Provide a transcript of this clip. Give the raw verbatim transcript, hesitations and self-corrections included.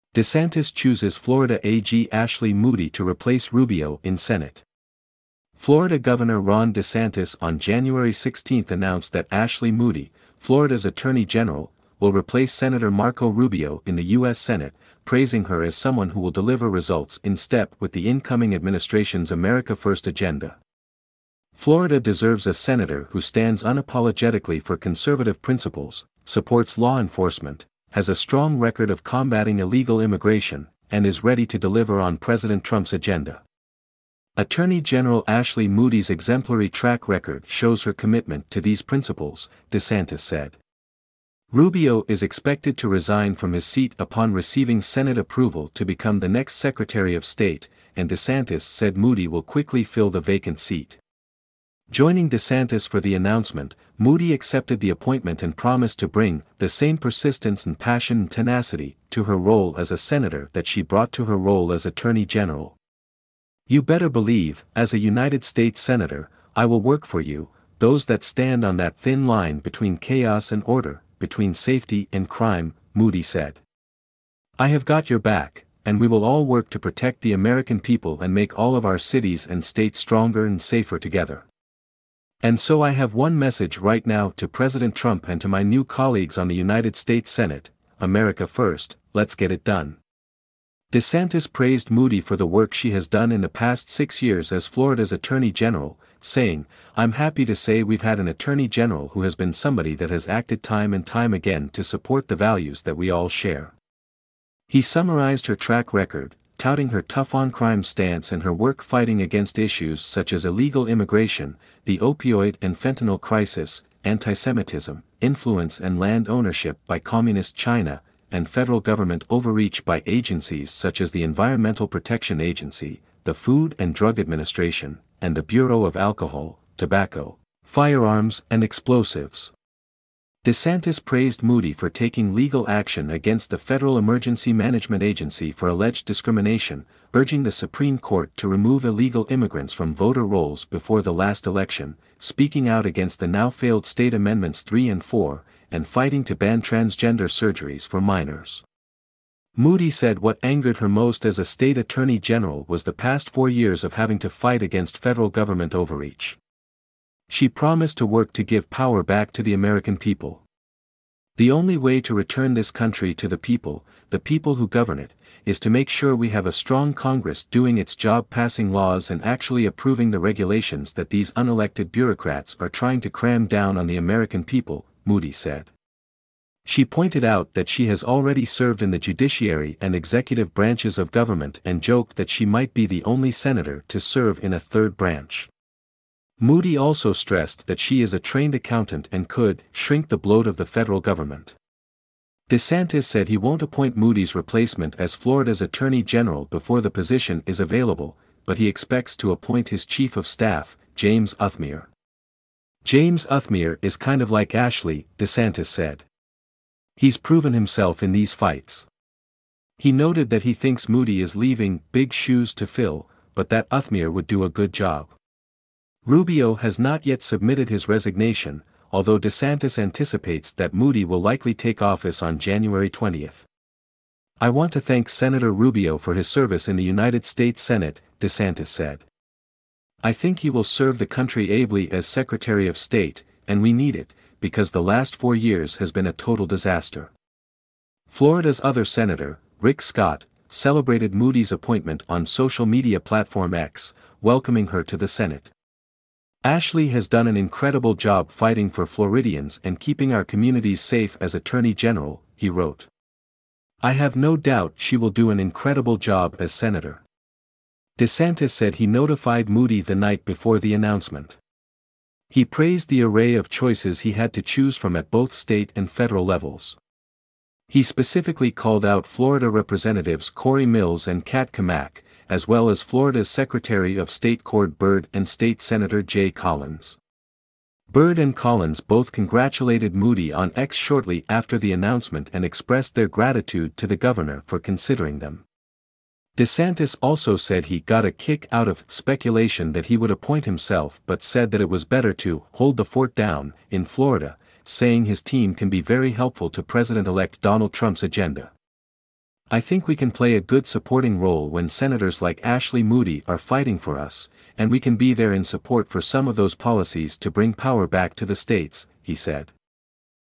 DeSantis chooses Florida A G Ashley Moody to replace Rubio in Senate. Florida Governor Ron DeSantis on January sixteenth announced that Ashley Moody, Florida's Attorney General, will replace Senator Marco Rubio in the U S Senate, praising her as someone who will deliver results in step with the incoming administration's America First agenda. Florida deserves a senator who stands unapologetically for conservative principles, supports law enforcement, has a strong record of combating illegal immigration, and is ready to deliver on President Trump's agenda. Attorney General Ashley Moody's exemplary track record shows her commitment to these principles, DeSantis said. Rubio is expected to resign from his seat upon receiving Senate approval to become the next Secretary of State, and DeSantis said Moody will quickly fill the vacant seat. Joining DeSantis for the announcement, Moody accepted the appointment and promised to bring the same persistence and passion and tenacity to her role as a senator that she brought to her role as Attorney General. "You better believe, as a United States Senator, I will work for you, those that stand on that thin line between chaos and order, between safety and crime," Moody said. "I have got your back, and we will all work to protect the American people and make all of our cities and states stronger and safer together. And so I have one message right now to President Trump and to my new colleagues on the United States Senate: America first, let's get it done." DeSantis praised Moody for the work she has done in the past six years as Florida's Attorney General, saying, "I'm happy to say we've had an Attorney General who has been somebody that has acted time and time again to support the values that we all share." He summarized her track record, touting her tough-on-crime stance and her work fighting against issues such as illegal immigration, the opioid and fentanyl crisis, anti-Semitism, influence and land ownership by Communist China, and federal government overreach by agencies such as the Environmental Protection Agency, the Food and Drug Administration, and the Bureau of Alcohol, Tobacco, Firearms and Explosives. DeSantis praised Moody for taking legal action against the Federal Emergency Management Agency for alleged discrimination, urging the Supreme Court to remove illegal immigrants from voter rolls before the last election, speaking out against the now-failed state amendments three and four, and fighting to ban transgender surgeries for minors. Moody said what angered her most as a state attorney general was the past four years of having to fight against federal government overreach. She promised to work to give power back to the American people. "The only way to return this country to the people, the people who govern it, is to make sure we have a strong Congress doing its job passing laws and actually approving the regulations that these unelected bureaucrats are trying to cram down on the American people," Moody said. She pointed out that she has already served in the judiciary and executive branches of government and joked that she might be the only senator to serve in a third branch. Moody also stressed that she is a trained accountant and could shrink the bloat of the federal government. DeSantis said he won't appoint Moody's replacement as Florida's Attorney General before the position is available, but he expects to appoint his Chief of Staff, James Uthmere. "James Uthmere is kind of like Ashley," DeSantis said. "He's proven himself in these fights." He noted that he thinks Moody is leaving big shoes to fill, but that Uthmere would do a good job. Rubio has not yet submitted his resignation, although DeSantis anticipates that Moody will likely take office on January twentieth. "I want to thank Senator Rubio for his service in the United States Senate," DeSantis said. "I think he will serve the country ably as Secretary of State, and we need it, because the last four years has been a total disaster." Florida's other senator, Rick Scott, celebrated Moody's appointment on social media platform X, welcoming her to the Senate. "Ashley has done an incredible job fighting for Floridians and keeping our communities safe as Attorney General," he wrote. "I have no doubt she will do an incredible job as Senator." DeSantis said he notified Moody the night before the announcement. He praised the array of choices he had to choose from at both state and federal levels. He specifically called out Florida Representatives Corey Mills and Kat Cammack, as well as Florida's Secretary of State Cord Byrd and State Senator Jay Collins. Byrd and Collins both congratulated Moody on X shortly after the announcement and expressed their gratitude to the governor for considering them. DeSantis also said he got a kick out of speculation that he would appoint himself but said that it was better to hold the fort down in Florida, saying his team can be very helpful to President-elect Donald Trump's agenda. I think we can play a good supporting role when senators like Ashley Moody are fighting for us, and we can be there in support for some of those policies to bring power back to the states, he said.